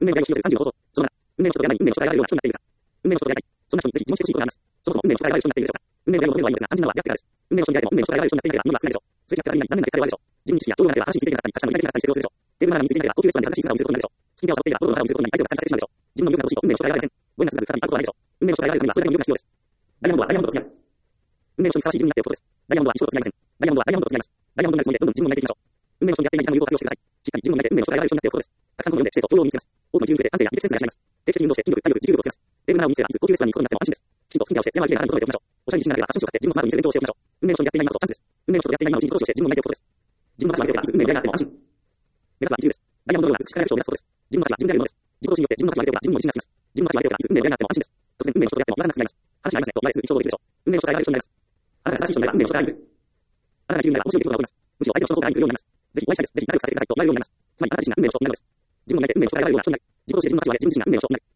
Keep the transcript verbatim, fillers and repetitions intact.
運命の代を使用するさんじゅうの方法。そのなら、運命の人とやらない運命の人が得られるような人になっているが、運命の人とやらない。そんな人にぜひ疑問してほしいことがあります。そもそも運命の人が得られる人になっているでしょうか。運命の代を求めるのはいいのですが、肝心なのは出会ってからです。運命の人に出会えても運命の人が得られる人になっていないから物は少ないでしょう。すれ違ってはいない、残念な結果で終わるでしょう。自分に知識や情報がなければ安心ついていなかったり、他者の言いたいなかったりしてどうするでしょう。テーブルマナーについていなければ高級レストランで優しい姿を見せることになるでしょう。好きなを誘っていればボロの腹を見せることに相手を感じさせてしまうでしょう。自分の欲が欲しいと運命の人が得られません。ゴイナスがずさらにあることはないでしょう。運命の人が得られるためにはそれだけの欲が必要です。ダイヤモンドはダイヤモンドと違う。運命の人にふさわしい自分になっていることです。ダイヤモンドは一生と違いません。ダイヤモンドはダイヤモンドと違います。ダイヤモンドになるつもりでどんどん自分を磨いていきましょう。運命の人にやっていない時間の有効活用してください。しっかり自分を磨いて運命の人が得られる人になっていることです。たくさん本を読んで知性と教養を身につけます。多くの自由に触れて感性や技術センスが養います。定期的に運動して筋力、体力、持久力をつけます。テーブルマナーを身につければいつ高級レストランに行くことになっても安心です。きちんとスキンケアをして艶が綺麗な肌に整えておきましょう。おしゃれに自信がなければファッションショーを買って自分をスマートに見せる勉強をしておきましょう。運命の人にやっていない今こそチャンスです。運命の人とやっていない今のうちにプロとして自分を磨いておくことです。自分の価値を上げておけばいつ運命に出会いがあっても安心。目指すは自由です。ダイヤモンドのような美しい輝く人を目指すことです。自分の価値は自分であるものです。自己投資によって自分の価値を上げておけば自分も自信がつきます。自分の価値を上げておけばいつ運命に出会いがあっても安心です。突然運命の人と出会ってもまだなくなります。話がありますねと前ですぐに衝動できるでしょう。運命の人が得られる人になります。あなたが正しい人になれば運命の人が得られる。あなたが自由になれば面白い出来事が起こります。むしろ相手の人の方が愛に来るようになります。ぜひお会いしたいです。ぜひ仲良くさせてくださいと言われるようになります。つまりあなた自身が運命の人になるのです。自分の磨いて運命の人が得られるような人になる。自己投資で自分の価値を上げ、自分自身が運命の人になる。